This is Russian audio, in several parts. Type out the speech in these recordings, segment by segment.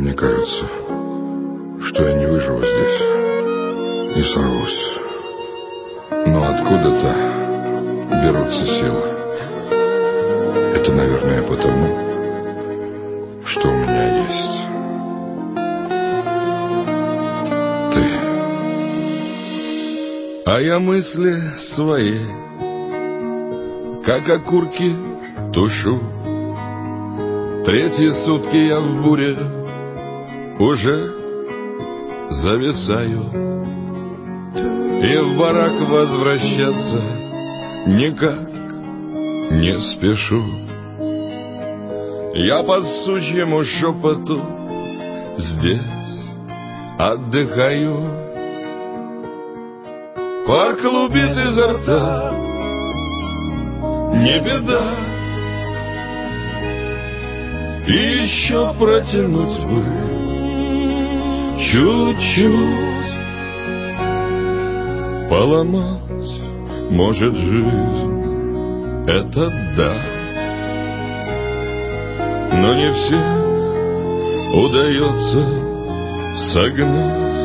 мне кажется, что я не выживу здесь и сорвусь. Но откуда-то берутся силы. Это, наверное, потому, что у меня есть ты. А я мысли свои, как окурки, тушу. Третьи сутки я в буре уже зависаю, и в барак возвращаться никак не спешу. Я по сучьему шепоту здесь отдыхаю. Пар клубит изо рта, не беда, и еще протянуть бы чуть-чуть. Поломать может жизнь, это да, но не всех удается согнать.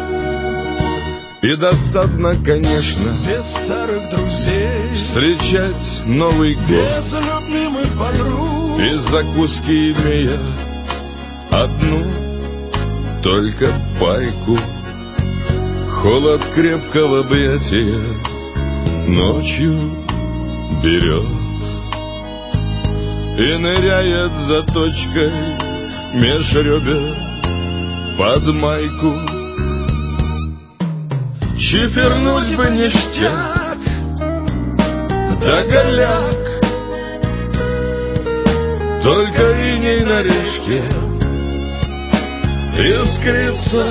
И досадно, конечно, без старых друзей встречать Новый год без любимых подруг, и закуски имея одну только пайку. Холод крепкого объятия ночью берет и ныряет заточкой меж ребер под майку. Чифернуть бы ништяк, да голяк, только иней на решке искрится.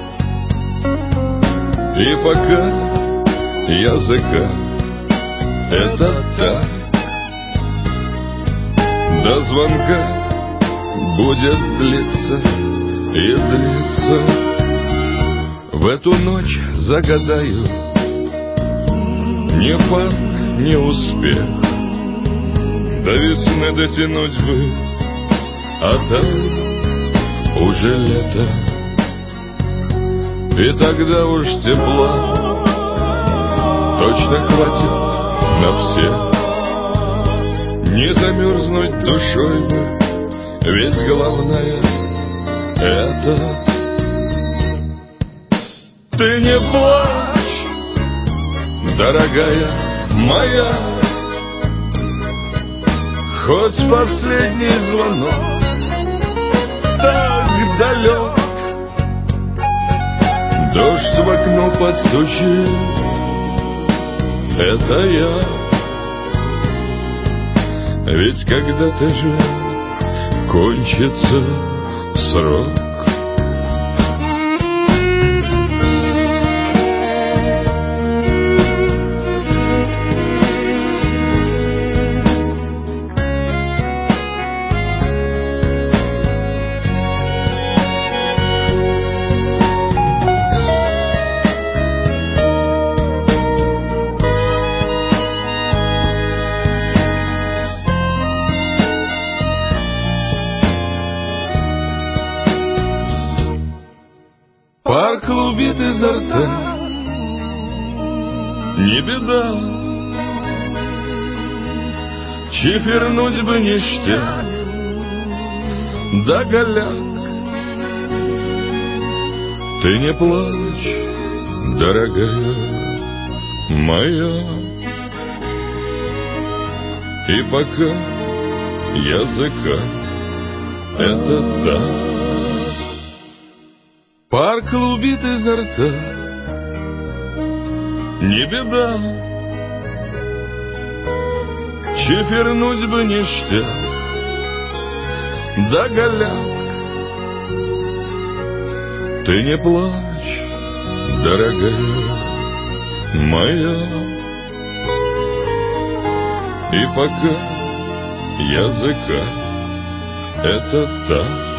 И пока языка это так, до звонка будет длиться и длиться. В эту ночь загадаю ни фант, ни успех, до весны дотянуть бы, а там уже лето. И тогда уж тепла точно хватит на всех. Не замерзнуть душой бы, ведь главное это. Ты не плачь, дорогая моя, хоть последний звонок так далек. Дождь в окно постучит, это я. Ведь когда-то же кончится срок. Пар клубит изо рта, не беда, чифернуть бы ништяк, да голяк. Ты не плачь, дорогая моя, и пока языка это да. Пар клубит изо рта, не беда, чифернуть бы ништяк, да голяк. Ты не плачь, дорогая моя, и пока языка это так.